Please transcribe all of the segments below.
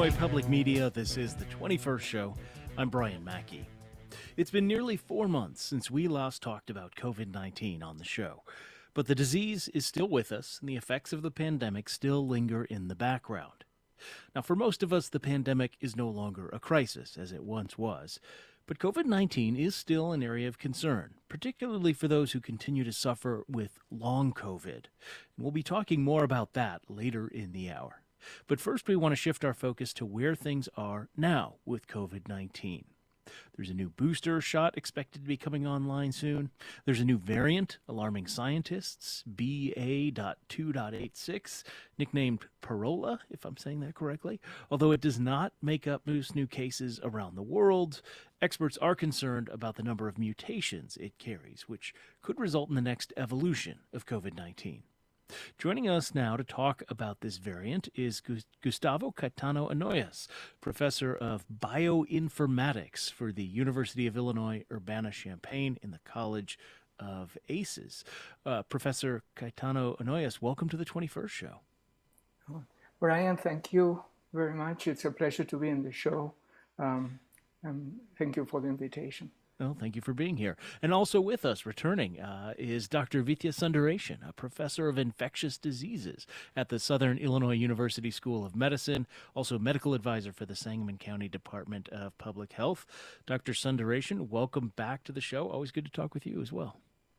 Illinois Public Media, this is the 21st show. I'm Brian Mackey. It's been nearly 4 months since we last talked about COVID-19 on the show, but the disease is still with us and the effects of the pandemic still linger in the background. Now, for most of us, the pandemic is no longer a crisis as it once was, but COVID-19 is still an area of concern, particularly for those who continue to suffer with long COVID. And we'll be talking more about that later in the hour. But first, we want to shift our focus to where things are now with COVID-19. There's a new booster shot expected to be coming online soon. There's a new variant alarming scientists, BA.2.86, nicknamed Parola, if I'm saying that correctly. Although it does not make up most new cases around the world, experts are concerned about the number of mutations it carries, which could result in the next evolution of COVID-19. Joining us now to talk about this variant is Gustavo Caetano Anoyas, professor of bioinformatics for the University of Illinois Urbana-Champaign in the College of ACES. Professor Caetano Anoyas, welcome to the 21st show. Brian, thank you very much. It's a pleasure to be in the show. And thank you for the invitation. Well, thank you for being here. And also with us, returning, is Dr. Vidya Sundaresan, a professor of infectious diseases at the Southern Illinois University School of Medicine, also medical advisor for the Sangamon County Department of Public Health. Dr. Sundaresan, welcome back to the show. Always good to talk with you as well.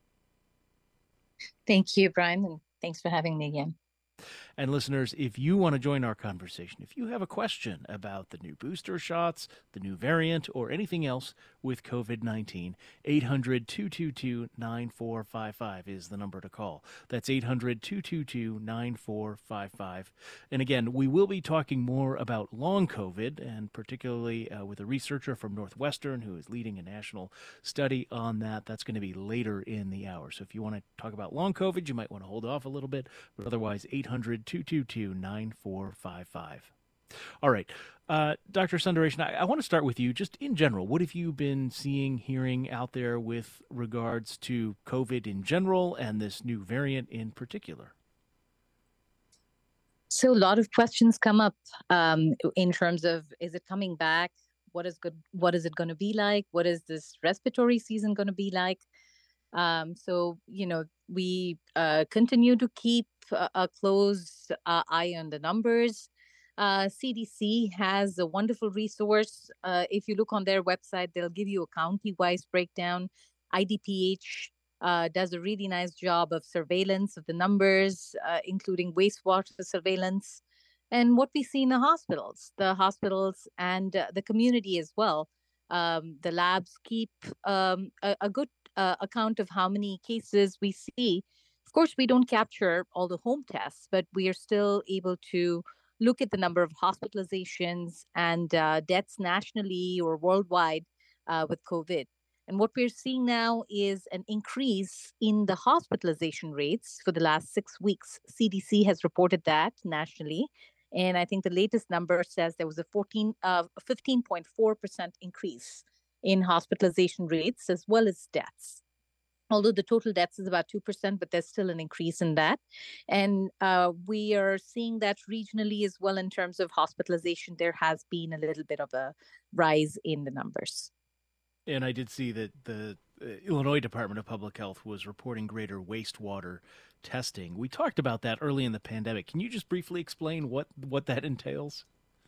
Thank you, Brian, and thanks for having me again. And listeners, if you want to join our conversation, if you have a question about the new booster shots, the new variant, or anything else with COVID-19, 800-222-9455 is the number to call. That's 800-222-9455. And again, we will be talking more about long COVID, and particularly with a researcher from Northwestern who is leading a national study on that. That's going to be later in the hour. So if you want to talk about long COVID, you might want to hold off a little bit, but otherwise, 800-222-9455. All right. Dr. Sundaresan, I want to start with you. Just in general, what have you been seeing, hearing out there with regards to COVID in general and this new variant in particular? So a lot of questions come up in terms of, is it coming back? What is good? What is it going to be like? What is this respiratory season going to be like? We continue to keep a close eye on the numbers. CDC has a wonderful resource. If you look on their website, they'll give you a county-wise breakdown. IDPH does a really nice job of surveillance of the numbers, including wastewater surveillance. And what we see in the hospitals and the community as well. The labs keep a good account of how many cases we see. Of course, we don't capture all the home tests, but we are still able to look at the number of hospitalizations and deaths nationally or worldwide with COVID. And what we're seeing now is an increase in the hospitalization rates for the last 6 weeks. CDC has reported that nationally. And I think the latest number says there was a 15.4% increase in hospitalization rates as well as deaths. Although the total deaths is about 2%, but there's still an increase in that. And we are seeing that regionally as well in terms of hospitalization. There has been a little bit of a rise in the numbers. And I did see that the Illinois Department of Public Health was reporting greater wastewater testing. We talked about that early in the pandemic. Can you just briefly explain what that entails?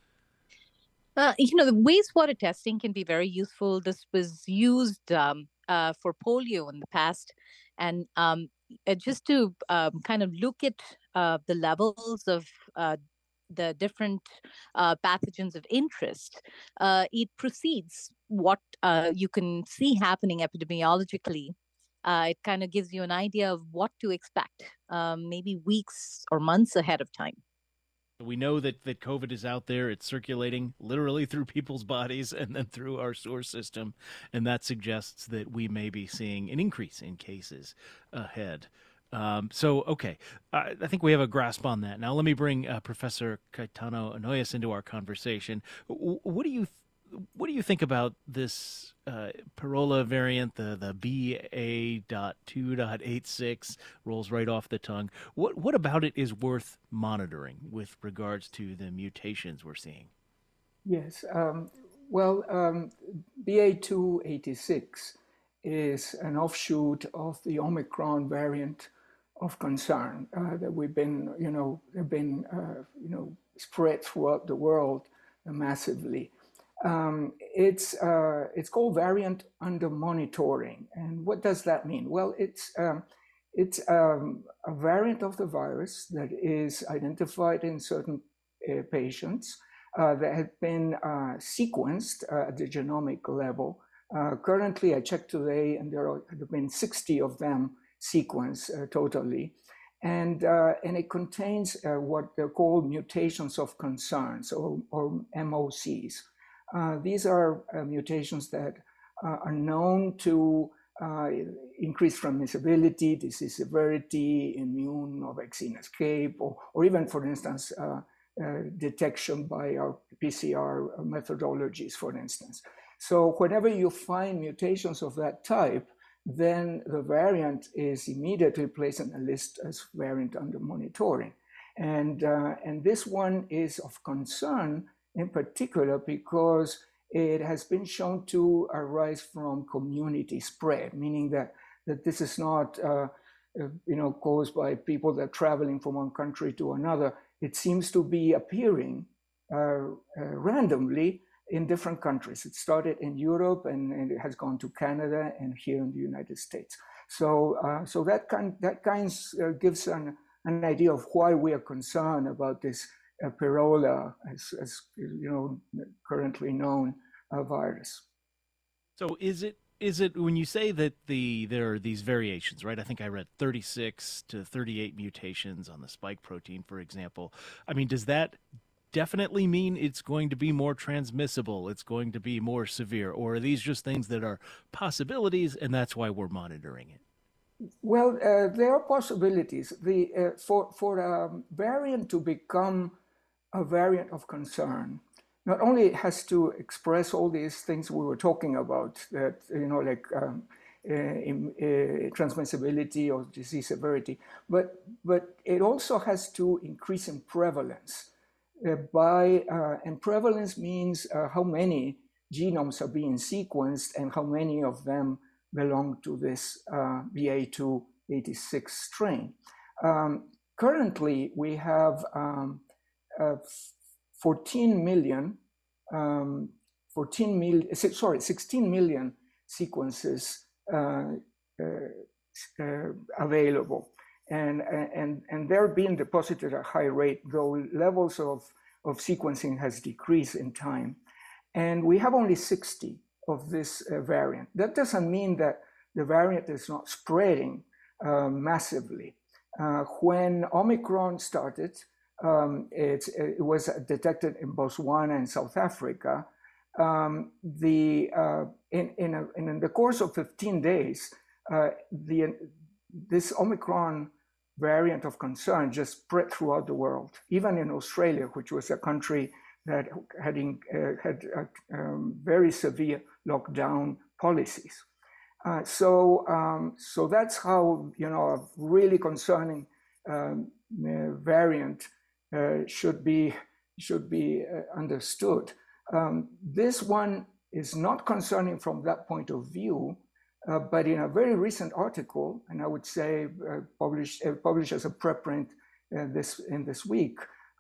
The wastewater testing can be very useful. This was used for polio in the past. And just to kind of look at the levels of the different pathogens of interest, it precedes what you can see happening epidemiologically. It kind of gives you an idea of what to expect, maybe weeks or months ahead of time. We know that COVID is out there. It's circulating literally through people's bodies and then through our sewer system. And that suggests that we may be seeing an increase in cases ahead. Okay, I think we have a grasp on that. Now, let me bring Professor Caetano Anoyas into our conversation. What do you think about this Parola variant, the BA.2.86 rolls right off the tongue? What about it is worth monitoring with regards to the mutations we're seeing? Yes. Well, BA286 is an offshoot of the Omicron variant of concern that have been spread throughout the world massively. It's called variant under monitoring, and what does that mean? Well, it's a variant of the virus that is identified in certain patients that have been sequenced at the genomic level. Currently, I checked today, and there have been 60 of them sequenced totally. And it contains what they're called mutations of concerns, or MOCs. These are mutations that are known to increase transmissibility, disease severity, immune or vaccine escape, or even, for instance, detection by our PCR methodologies, for instance. So whenever you find mutations of that type, then the variant is immediately placed on a list as variant under monitoring. And this one is of concern in particular because it has been shown to arise from community spread, meaning that this is not caused by people that are traveling from one country to another. It seems to be appearing randomly in different countries. It started in Europe and it has gone to Canada and here in the United States. So that gives an idea of why we are concerned about this Pirola, as currently known virus. So is it when you say that there are these variations, right? I think I read 36 to 38 mutations on the spike protein, for example. I mean, does that definitely mean it's going to be more transmissible, it's going to be more severe, or are these just things that are possibilities and that's why we're monitoring it? Well, there are possibilities. For a variant to become a variant of concern, not only it has to express all these things we were talking about, that like transmissibility or disease severity, but it also has to increase in prevalence. And prevalence means how many genomes are being sequenced and how many of them belong to this BA286 strain. Currently, we have 16 million sequences available. And they're being deposited at a high rate, though levels of sequencing has decreased in time. And we have only 60 of this variant. That doesn't mean that the variant is not spreading massively. When Omicron started, it was detected in Botswana and South Africa. In the course of 15 days, this Omicron variant of concern just spread throughout the world, even in Australia, which was a country that had very severe lockdown policies. So that's how a really concerning variant should be understood. This one is not concerning from that point of view, but in a very recent article, and I would say published as a preprint this week,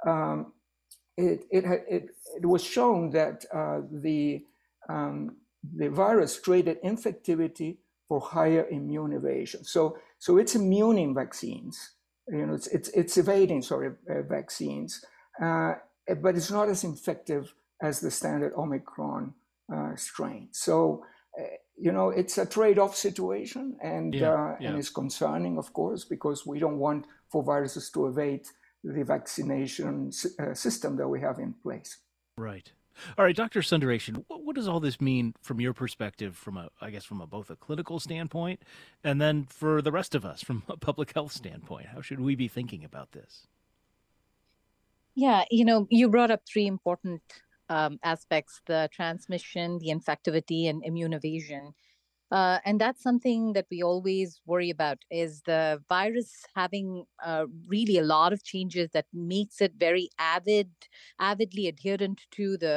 it was shown that the virus traded infectivity for higher immune evasion. So it's immuning vaccines. It's evading vaccines, but it's not as effective as the standard Omicron strain. So it's a trade-off situation, and it's concerning, of course, because we don't want for viruses to evade the vaccination system that we have in place. Right. All right, Dr. Sundaresan, what does all this mean from your perspective, from both a clinical standpoint, and then for the rest of us from a public health standpoint? How should we be thinking about this? Yeah, you brought up three important aspects: the transmission, the infectivity, and immune evasion. And that's something that we always worry about, is the virus having really a lot of changes that makes it very avidly adherent to the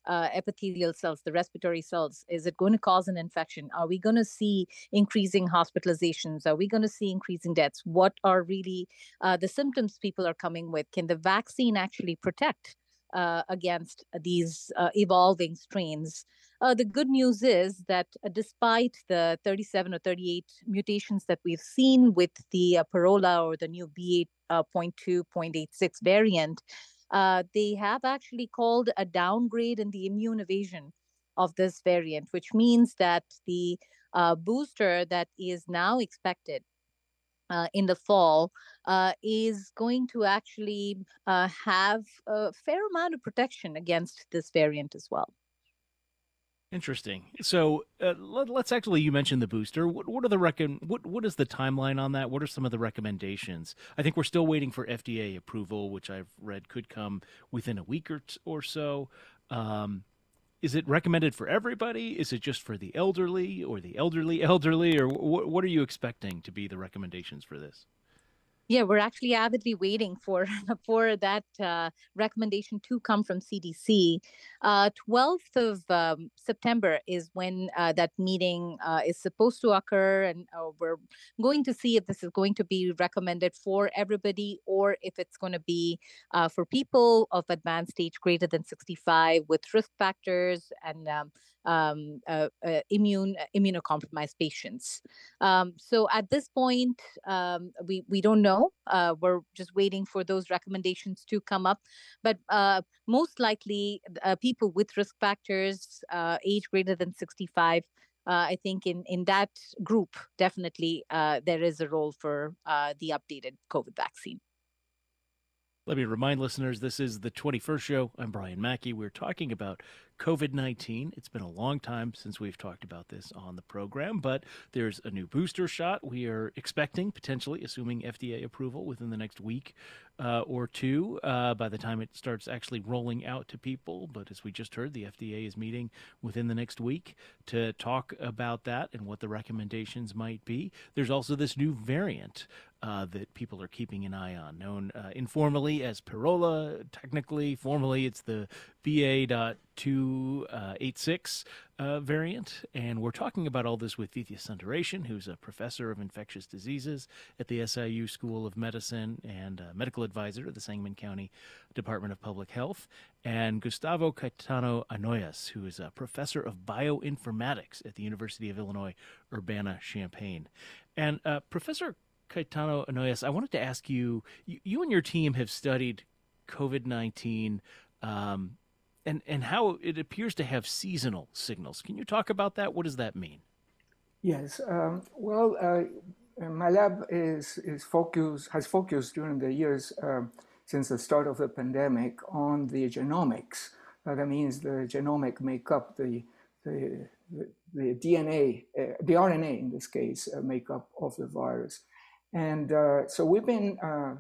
epithelial cells, the respiratory cells? Is it going to cause an infection? Are we going to see increasing hospitalizations? Are we going to see increasing deaths? What are really the symptoms people are coming with? Can the vaccine actually protect against these evolving strains? The good news is that despite the 37 or 38 mutations that we've seen with the Parola or the new BA.2.86 variant, they have actually called a downgrade in the immune evasion of this variant, which means that the booster that is now expected in the fall is going to actually have a fair amount of protection against this variant as well. Interesting. So let's actually, you mentioned the booster. What are the what is the timeline on that? What are some of the recommendations? I think we're still waiting for FDA approval, which I've read could come within a week or so. Is it recommended for everybody? Is it just for the elderly or the elderly, or what are you expecting to be the recommendations for this? Yeah, we're actually avidly waiting for that recommendation to come from CDC. 12th of September is when that meeting is supposed to occur, and we're going to see if this is going to be recommended for everybody or if it's going to be for people of advanced stage greater than 65 with risk factors and immunocompromised patients. So at this point, we don't know. We're just waiting for those recommendations to come up. But most likely, people with risk factors, age greater than 65, I think in that group, definitely there is a role for the updated COVID vaccine. Let me remind listeners, this is the 21st show. I'm Brian Mackey. We're talking about COVID-19. It's been a long time since we've talked about this on the program, but there's a new booster shot we are expecting, potentially, assuming FDA approval within the next week or two, by the time it starts actually rolling out to people. But as we just heard, the FDA is meeting within the next week to talk about that and what the recommendations might be. There's also this new variant that people are keeping an eye on, known informally as Parola. Technically, formally, it's the BA.2.86 variant. And we're talking about all this with Vidya Sundaresan, who's a professor of infectious diseases at the SIU School of Medicine and medical advisor to the Sangamon County Department of Public Health, and Gustavo Caetano Anoyas, who is a professor of bioinformatics at the University of Illinois, Urbana-Champaign. And Professor Caetano Anoyas, I wanted to ask you, you and your team have studied COVID-19 and how it appears to have seasonal signals. Can you talk about that? What does that mean? Yes. My lab has focused during the years since the start of the pandemic on the genomics. That means the genomic makeup, the DNA, the RNA in this case, makeup of the virus. And so we've been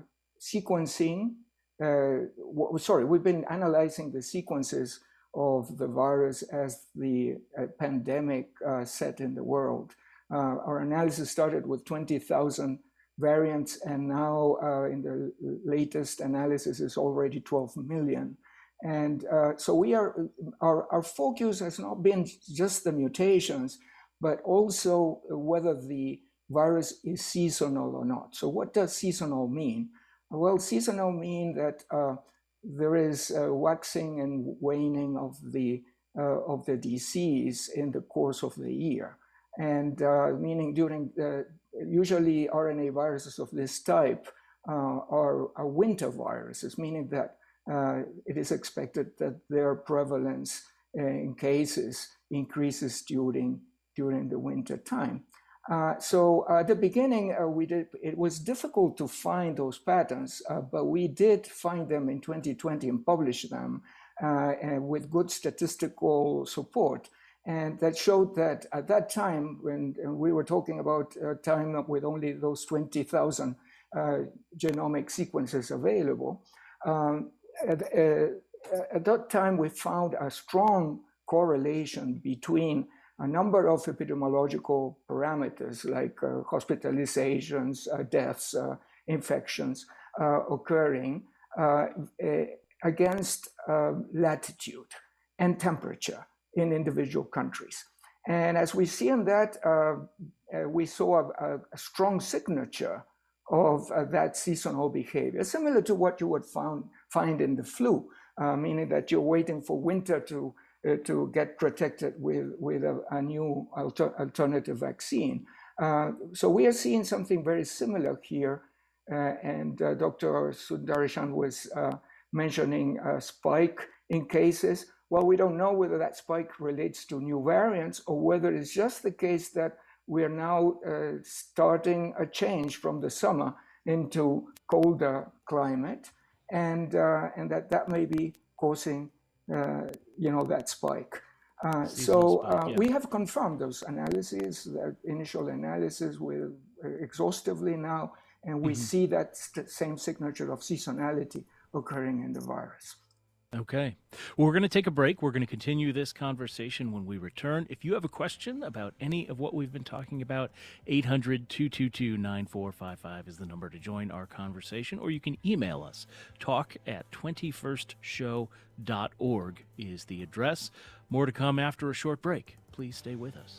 we've been analyzing the sequences of the virus as the pandemic set in the world. Our analysis started with 20,000 variants, and now in the latest analysis is already 12 million. And so our focus has not been just the mutations, but also whether the virus is seasonal or not. So what does seasonal mean? Well, seasonal means that there is waxing and waning of the disease in the course of the year. And meaning usually RNA viruses of this type are winter viruses, meaning that it is expected that their prevalence in cases increases during the winter time. So at the beginning, it was difficult to find those patterns, but we did find them in 2020 and published them with good statistical support. And that showed that at that time, when we were talking about a time with only those 20,000 genomic sequences available, at that time we found a strong correlation between a number of epidemiological parameters like hospitalizations, deaths, infections occurring against latitude. and temperature in individual countries. And as we see in that, we saw a strong signature of that seasonal behavior, similar to what you would find in the flu, meaning that you're waiting for winter to get protected with a new alternative vaccine. So we are seeing something very similar here. And Dr. Sundaresan was mentioning a spike in cases. Well, we don't know whether that spike relates to new variants or whether it's just the case that we are now starting a change from the summer into colder climate, and that may be causing that spike. We have confirmed those analyses, that initial analysis, we're exhaustively now, and we see that same signature of seasonality occurring in the virus. Okay. Well, we're going to take a break. We're going to continue this conversation when we return. If you have a question about any of what we've been talking about, 800-222-9455 is the number to join our conversation, or you can email us. talk@21stshow.org is the address. More to come after a short break. Please stay with us.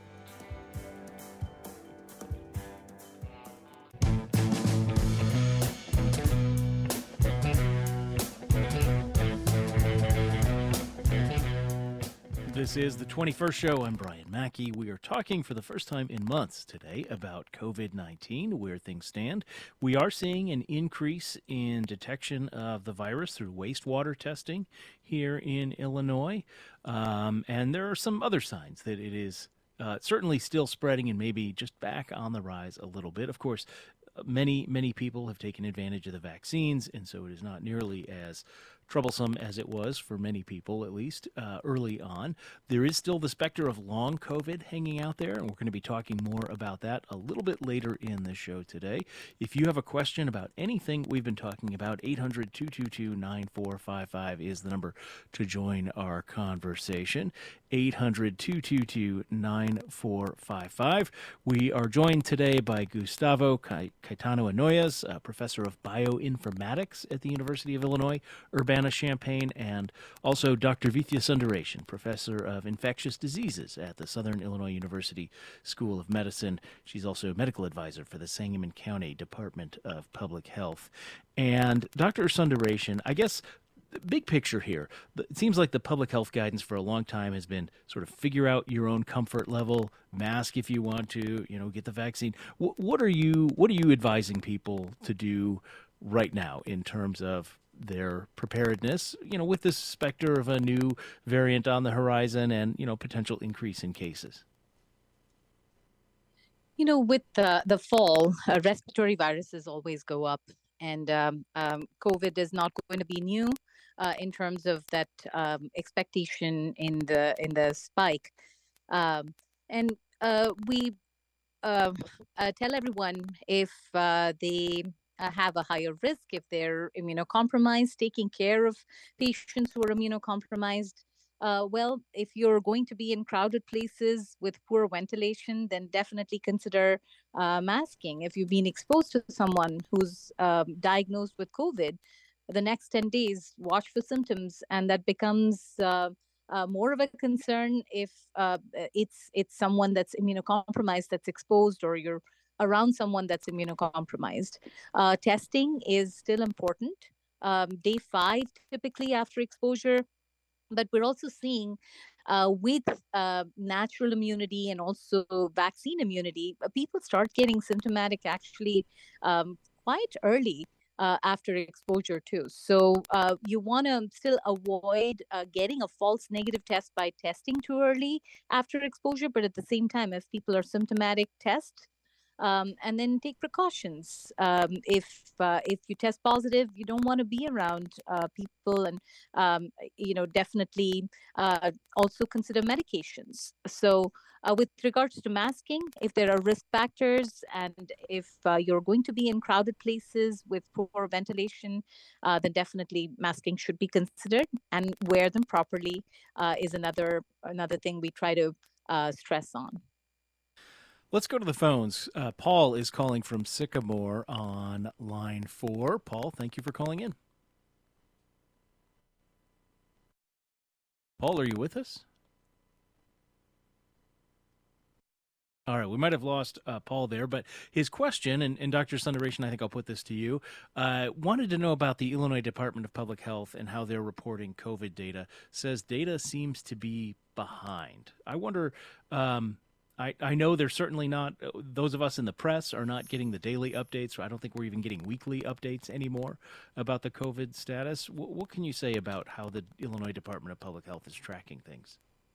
This is the 21st Show. I'm Brian Mackey. We are talking for the first time in months today about COVID-19, where things stand. We are seeing an increase in detection of the virus through wastewater testing here in Illinois. And there are some other signs that it is certainly still spreading and maybe just back on the rise a little bit. Of course, many people have taken advantage of the vaccines, and so it is not nearly as troublesome as it was for many people, at least early on. There is still the specter of long COVID hanging out there, and we're going to be talking more about that a little bit later in the show today. If you have a question about anything we've been talking about, 800-222-9455 is the number to join our conversation. 800-222-9455. We are joined today by Gustavo Caetano-Anoyas, professor of bioinformatics at the University of Illinois, Urbana-Champaign, and also Dr. Vithya Sundaresan, professor of infectious diseases at the Southern Illinois University School of Medicine. She's also a medical advisor for the Sangamon County Department of Public Health. And Dr. Sundaresan, I guess big picture here, it seems like the public health guidance for a long time has been sort of figure out your own comfort level, mask if you want to, get the vaccine. What are you advising people to do right now in terms of their preparedness, with this specter of a new variant on the horizon and, potential increase in cases? With the fall, respiratory viruses always go up, and COVID is not going to be new in terms of that expectation in the spike. And we tell everyone if they have a higher risk, if they're immunocompromised, taking care of patients who are immunocompromised. Well, if you're going to be in crowded places with poor ventilation, then definitely consider masking. If you've been exposed to someone who's diagnosed with COVID, the next 10 days, watch for symptoms, and that becomes more of a concern if it's someone that's immunocompromised that's exposed, or you're around someone that's immunocompromised. Testing is still important. Day 5, typically after exposure. But we're also seeing with natural immunity and also vaccine immunity, people start getting symptomatic actually quite early after exposure too. So you want to still avoid getting a false negative test by testing too early after exposure. But at the same time, if people are symptomatic, test. And then take precautions. If you test positive, you don't want to be around people, and definitely also consider medications. So with regards to masking, if there are risk factors, and if you're going to be in crowded places with poor ventilation, then definitely masking should be considered, and wear them properly is another thing we try to stress on. Let's go to the phones. Paul is calling from Sycamore on line 4. Paul, thank you for calling in. Paul, are you with us? All right, we might have lost Paul there, but his question, and Dr. Sundaresan, I think I'll put this to you, wanted to know about the Illinois Department of Public Health and how they're reporting COVID data. Says data seems to be behind. I wonder, I know they're certainly not, those of us in the press are not getting the daily updates. I don't think we're even getting weekly updates anymore about the COVID status. What can you say about how the Illinois Department of Public Health is tracking things?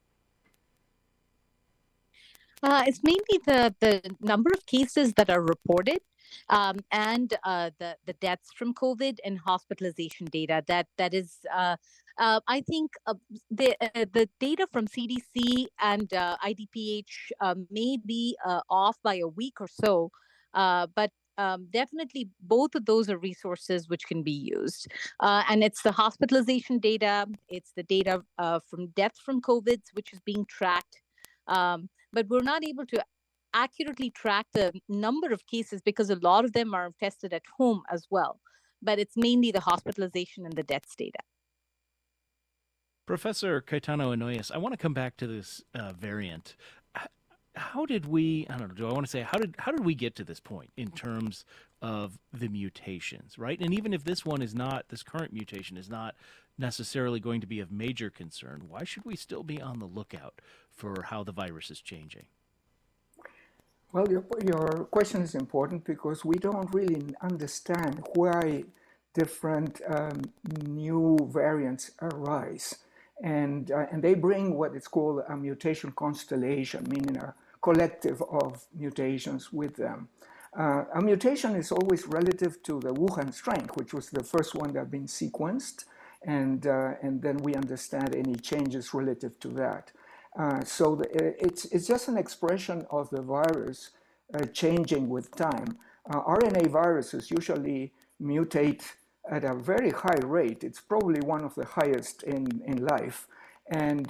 It's mainly the number of cases that are reported, and the deaths from COVID and hospitalization data. That is, I think the data from CDC and IDPH may be off by a week or so, but definitely both of those are resources which can be used. And it's the hospitalization data, it's the data from death from COVID, which is being tracked. But we're not able to accurately track the number of cases because a lot of them are tested at home as well. But it's mainly the hospitalization and the deaths data. Professor Cayetano Inouye, I want to come back to this variant. How did we, I don't know, do I want to say, how did we get to this point in terms of the mutations, right? And even if this one is not, this current mutation is not necessarily going to be of major concern, why should we still be on the lookout for how the virus is changing? Well, your question is important because we don't really understand why different new variants arise. And they bring what is called a mutation constellation, meaning a collective of mutations with them. A mutation is always relative to the Wuhan strain, which was the first one that had been sequenced. And then we understand any changes relative to that. So it's just an expression of the virus changing with time. RNA viruses usually mutate at a very high rate. It's probably one of the highest in life. And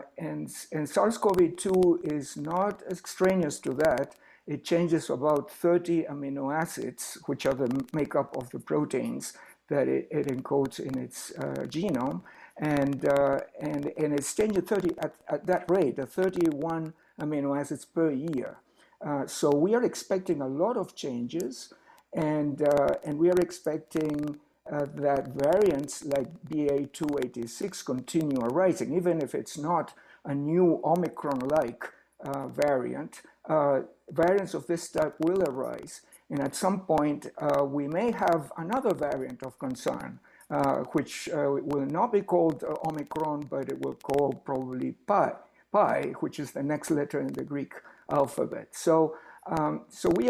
SARS-CoV-2 is not extraneous to that. It changes about 30 amino acids, which are the makeup of the proteins that it encodes in its genome, and it's changing 30 at that rate, 31 amino acids per year. So we are expecting a lot of changes, and we are expecting that variants like BA.2.86 continue arising, even if it's not a new Omicron-like variant. Variants of this type will arise. And at some point, we may have another variant of concern, which will not be called Omicron, but it will call probably Pi, which is the next letter in the Greek alphabet. So we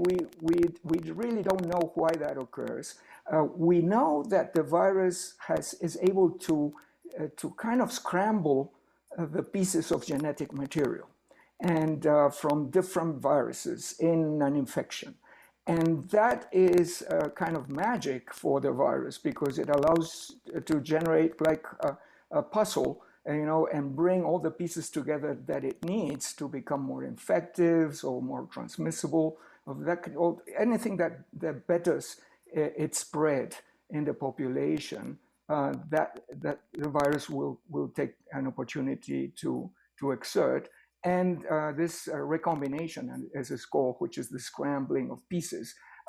really don't know why that occurs. We know that the virus is able to kind of scramble the pieces of genetic material and from different viruses in an infection. And that is kind of magic for the virus because it allows to generate like a puzzle, and bring all the pieces together that it needs to become more infective or more transmissible, or anything that betters its spread in the population, that the virus will take an opportunity to exert. And this recombination, as it's called, which is the scrambling of pieces,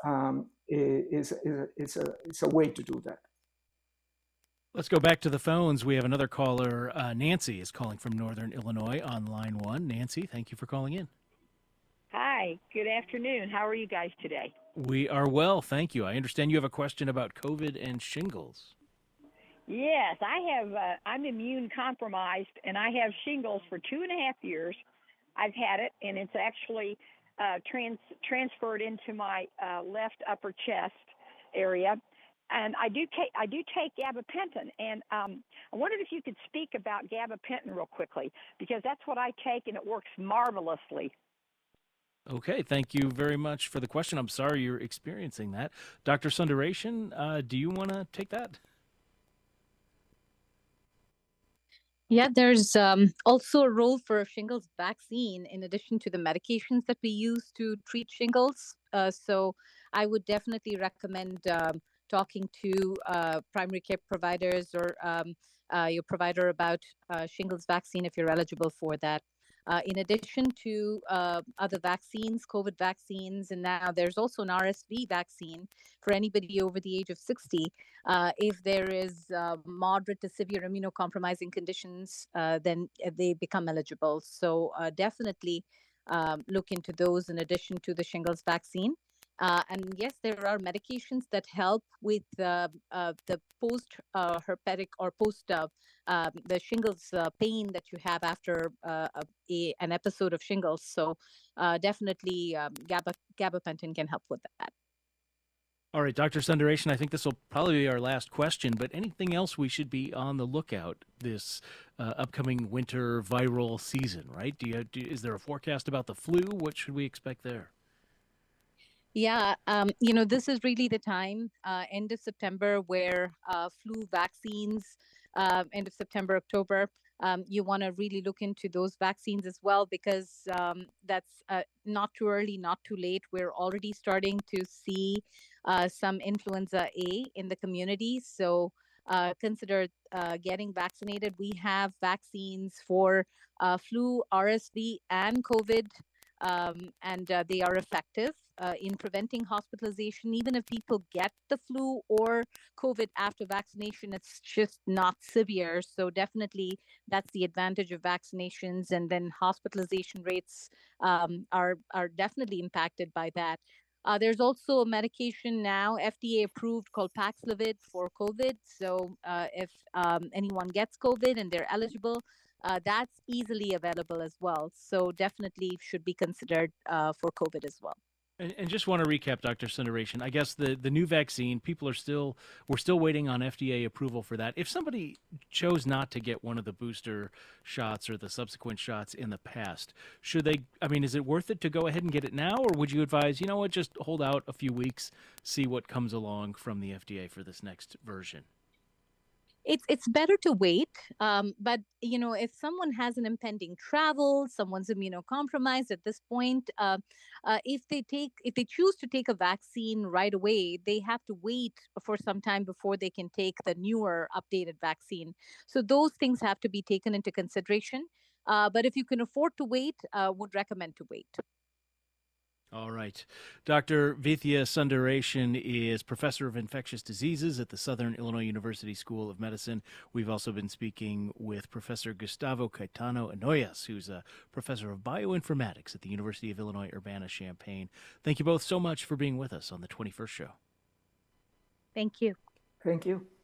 is a way to do that. Let's go back to the phones. We have another caller. Nancy is calling from Northern Illinois on line 1. Nancy, thank you for calling in. Hi, good afternoon. How are you guys today? We are well, thank you. I understand you have a question about COVID and shingles. Yes, I'm immune compromised, and I have shingles for 2.5 years. I've had it, and it's actually transferred into my left upper chest area. And I do take gabapentin, and I wondered if you could speak about gabapentin real quickly, because that's what I take, and it works marvelously. Okay, thank you very much for the question. I'm sorry you're experiencing that. Dr. Sundaresan, do you want to take that? Yeah, there's also a role for a shingles vaccine in addition to the medications that we use to treat shingles. So I would definitely recommend talking to primary care providers or your provider about shingles vaccine if you're eligible for that. In addition to other vaccines, COVID vaccines, and now there's also an RSV vaccine for anybody over the age of 60. If there is moderate to severe immunocompromising conditions, then they become eligible. So definitely look into those in addition to the shingles vaccine. And yes, there are medications that help with the post herpetic or post the shingles pain that you have after an episode of shingles. So definitely gabapentin can help with that. All right, Dr. Sundaresan, I think this will probably be our last question, but anything else we should be on the lookout this upcoming winter viral season, right? Is there a forecast about the flu? What should we expect there? Yeah, this is really the time, end of September, where flu vaccines, end of September, October, you want to really look into those vaccines as well, because that's not too early, not too late. We're already starting to see some influenza A in the community. So consider getting vaccinated. We have vaccines for flu, RSV, and COVID. And they are effective in preventing hospitalization. Even if people get the flu or COVID after vaccination, it's just not severe. So definitely that's the advantage of vaccinations. And then hospitalization rates are definitely impacted by that. There's also a medication now, FDA approved, called Paxlovid for COVID. So if anyone gets COVID and they're eligible, that's easily available as well. So definitely should be considered for COVID as well. And just want to recap, Dr. Sundaresan, I guess the new vaccine, we're still waiting on FDA approval for that. If somebody chose not to get one of the booster shots or the subsequent shots in the past, is it worth it to go ahead and get it now? Or would you advise, just hold out a few weeks, see what comes along from the FDA for this next version? It's better to wait, but if someone has an impending travel, someone's immunocompromised at this point, if they choose to take a vaccine right away, they have to wait for some time before they can take the newer updated vaccine. So those things have to be taken into consideration. But if you can afford to wait, would recommend to wait. All right. Dr. Vaidya Sundaresan is professor of infectious diseases at the Southern Illinois University School of Medicine. We've also been speaking with Professor Gustavo Caetano Anoyas, who's a professor of bioinformatics at the University of Illinois Urbana-Champaign. Thank you both so much for being with us on the 21st Show. Thank you. Thank you.